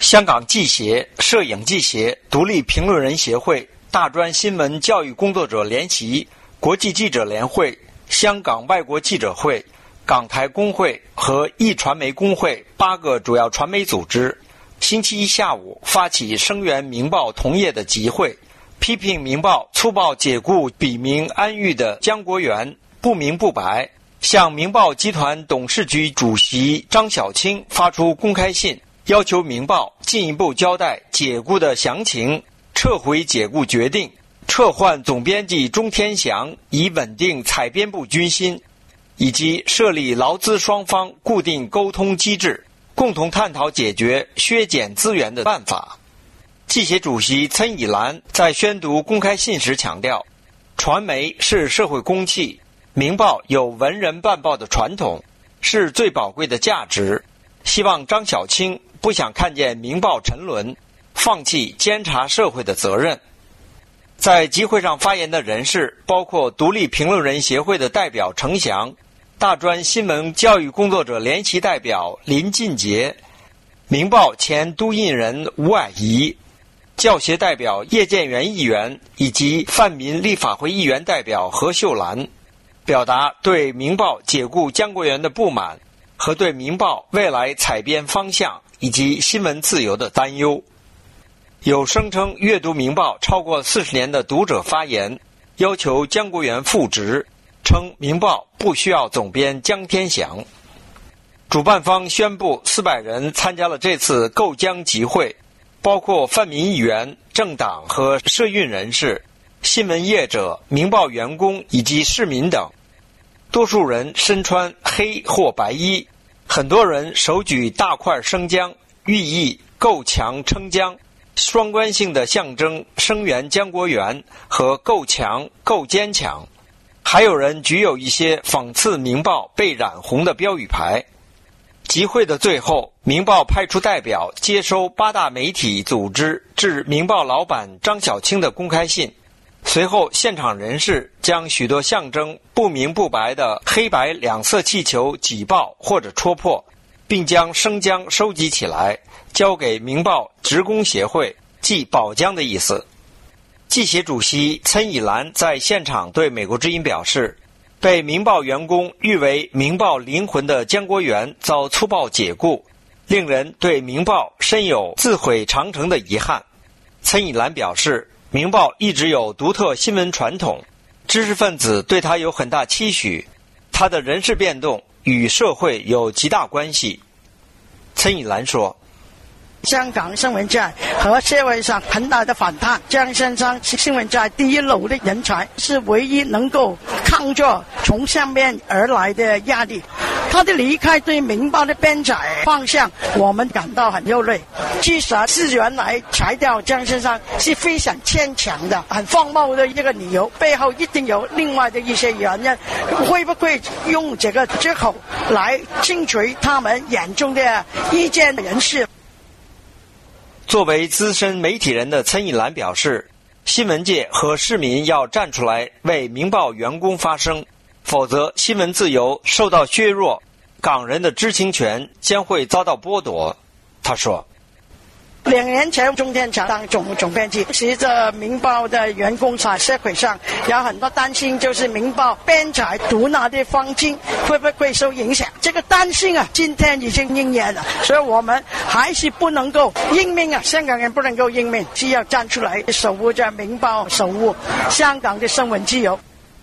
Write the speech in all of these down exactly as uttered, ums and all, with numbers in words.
香港记协、摄影记协、独立评论人协会、大专新闻教育工作者联席、国际记者联会、香港外国记者会、港台工会和壹传媒工会八个主要传媒组织，星期一下午发起声援《明报》同业的集会，批评《明报》粗暴解雇笔名安裕的江国源，不明不白，向《明报》集团董事局主席张晓清发出公开信，要求《明报》进一步交代解雇的详情，撤回解雇决定，撤换总编辑钟天祥，以稳定采编部军心，以及设立劳资双方固定沟通机制，共同探讨解决削减资源的办法。记协主席岑以兰在宣读公开信时强调，传媒是社会公器，明报有文人办报的传统，是最宝贵的价值，希望张晓清不想看见明报沉沦，放弃监察社会的责任。在集会上发言的人士包括独立评论人协会的代表程翔，大专新闻教育工作者联席代表林进杰，明报前督印人吴霭仪，教协代表叶建源议员以及泛民立法会议员代表何秀兰，表达对明报解雇江国源的不满和对明报未来采编方向以及新闻自由的担忧。有声称阅读明报超过四十年的读者发言，要求江国源复职，称明报不需要总编江天祥。主办方宣布四百人参加了这次购江集会，包括泛民议员、政党和社运人士、新闻业者、明报员工以及市民等。多数人身穿黑或白衣，很多人手举大块生姜，寓意购强撑江，双关性的象征声援江国源和够强够坚强。还有人举有一些讽刺明报被染红的标语牌。集会的最后，明报派出代表接收八大媒体组织致明报老板张晓清的公开信，随后现场人士将许多象征不明不白的黑白两色气球挤爆或者戳破，并将生姜收集起来交给明报职工协会，即保江的意思。记协主席岑以兰在现场对美国之音表示，被明报员工誉为明报灵魂的江国源遭粗暴解雇，令人对明报深有自毁长城的遗憾。岑以兰表示，明报一直有独特新闻传统，知识分子对他有很大期许，他的人事变动与社会有极大关系。岑以兰说， 香港新闻界和社会上很大的反弹，江先生是新闻界第一流的人才，是唯一能够抗着从上面而来的压力。他的离开对明报的编采方向我们感到很忧虑，至少是原来裁掉江先生是非常牵强的很荒谬的一个理由，背后一定有另外的一些原因，会不会用这个借口来争取他们眼中的意见人士。 作为资深媒体人的岑以兰表示，新闻界和市民要站出来为明报员工发声，否则新闻自由受到削弱，港人的知情权将会遭到剥夺。他说， 两年前钟天祥当总总编辑，随着明报的员工在社会上有很多担心，就是明报编采独拿的方针会不会受影响，这个担心啊今天已经应验了，所以我们还是不能够认命啊，香港人不能够认命，只要站出来守护着明报，守护香港的新闻自由。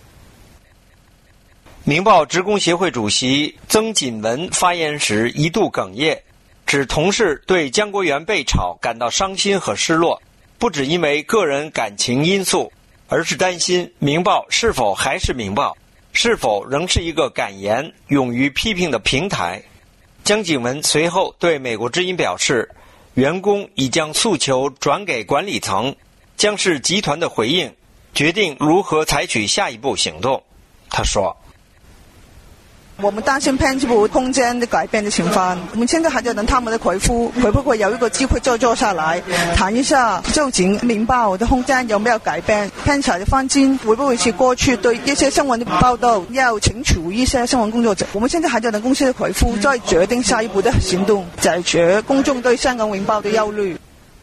明报职工协会主席曾锦文发言时一度哽咽，指同事对江国源被炒感到伤心和失落，不只因为个人感情因素，而是担心明报是否还是明报，是否仍是一个敢言勇于批评的平台。江锦文随后对美国之音表示，员工已将诉求转给管理层，将是集团的回应，决定如何采取下一步行动。他说， 我们担心编辑部空间的改变的情况，我们现在还在等他们的回复，会不会有一个机会再坐下来谈一下究竟《明报》的空间有没有改变，编采的方针会不会是过去对一些新闻的报道要惩處一些新聞工作者。我們現在還在等公司的回覆，再決定下一步的行動，解決公眾對香港明報的憂慮。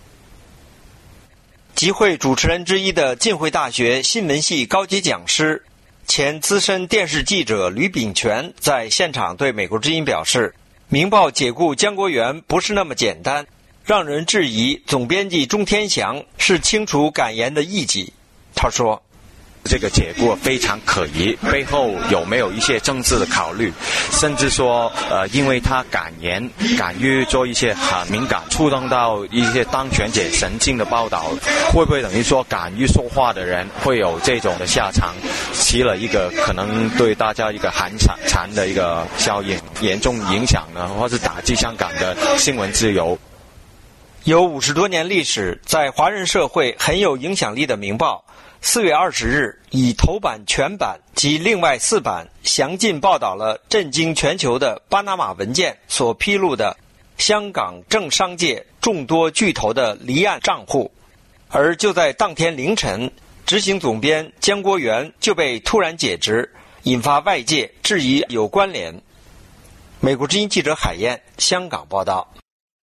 集會主持人之一的浸會大學新聞系高級講師、前資深電視記者呂秉權在現場對美國之音表示，明報解雇江國源不是那麼簡單，讓人質疑總編輯鍾天祥是清除感言的異己。他說， 这个解雇非常可疑，背后有没有一些政治的考虑，甚至说呃因为他敢言敢于做一些很敏感触动到一些当权者神经的报道，会不会等于说敢于说话的人会有这种的下场，起了一个可能对大家一个寒蝉的一个效应，严重影响呢，或是打击香港的新闻自由。 有五十多年历史，在华人社会很有影响力的明报四月二十日以头版全版及另外四版详尽报道了震惊全球的巴拿马文件所披露的香港政商界众多巨头的离岸账户。而就在当天凌晨，执行总编江国源就被突然解职，引发外界质疑有关联。美国之音记者海燕香港报道。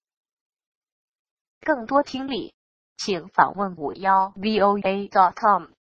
更多听力请访问五幺 V O A dot com。